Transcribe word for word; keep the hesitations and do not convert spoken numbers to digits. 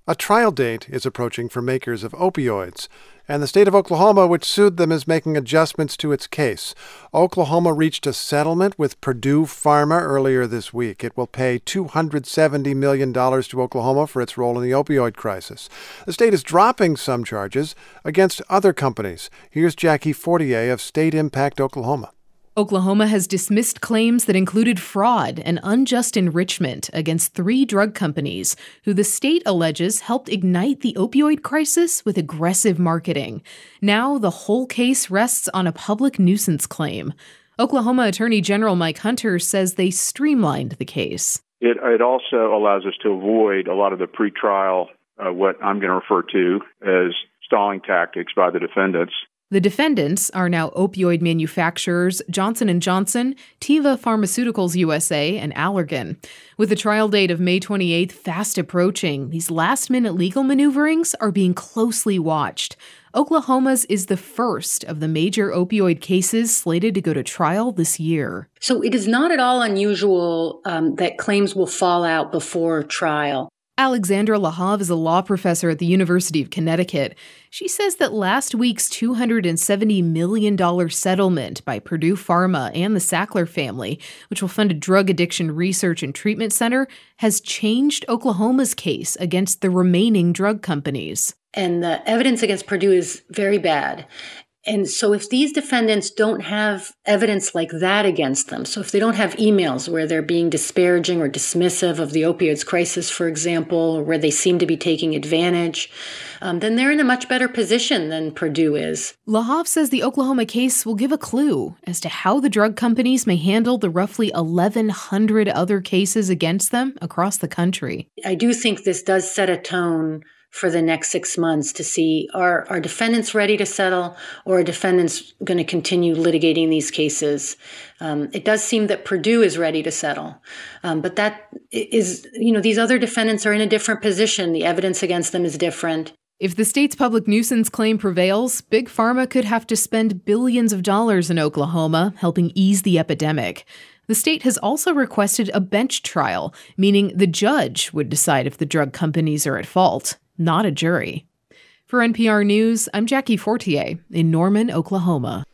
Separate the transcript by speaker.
Speaker 1: A trial date is approaching for makers of opioids, and the state of Oklahoma, which sued them, is making adjustments to its case. Oklahoma reached a settlement with Purdue Pharma earlier this week. It will pay two hundred seventy million dollars to Oklahoma for its role in the opioid crisis. The state is dropping some charges against other companies. Here's Jackie Fortier of State Impact Oklahoma.
Speaker 2: Oklahoma has dismissed claims that included fraud and unjust enrichment against three drug companies who the state alleges helped ignite the opioid crisis with aggressive marketing. Now the whole case rests on a public nuisance claim. Oklahoma Attorney General Mike Hunter says they streamlined the case.
Speaker 3: It, it also allows us to avoid a lot of the pretrial, uh, what I'm going to refer to as stalling tactics by the defendants.
Speaker 2: The defendants are now opioid manufacturers Johnson and Johnson, Teva Pharmaceuticals U S A, and Allergan. With the trial date of May twenty-eighth fast approaching, these last-minute legal maneuverings are being closely watched. Oklahoma's is the first of the major opioid cases slated to go to trial this year.
Speaker 4: So it is not at all unusual um, that claims will fall out before trial.
Speaker 2: Alexandra Lahav is a law professor at the University of Connecticut. She says that last week's two hundred seventy million dollars settlement by Purdue Pharma and the Sackler family, which will fund a drug addiction research and treatment center, has changed Oklahoma's case against the remaining drug companies.
Speaker 4: And the evidence against Purdue is very bad. And so if these defendants don't have evidence like that against them, so if they don't have emails where they're being disparaging or dismissive of the opioids crisis, for example, or where they seem to be taking advantage, um, then they're in a much better position than Purdue is.
Speaker 2: Lahav says the Oklahoma case will give a clue as to how the drug companies may handle the roughly eleven hundred other cases against them across the country.
Speaker 4: I do think this does set a tone for the next six months to see, are, are defendants ready to settle, or are defendants going to continue litigating these cases? Um, it does seem that Purdue is ready to settle. Um, but that is, you know, these other defendants are in a different position. The evidence against them is different.
Speaker 2: If the state's public nuisance claim prevails, Big Pharma could have to spend billions of dollars in Oklahoma helping ease the epidemic. The state has also requested a bench trial, meaning the judge would decide if the drug companies are at fault, not a jury. For N P R News, I'm Jackie Fortier in Norman, Oklahoma.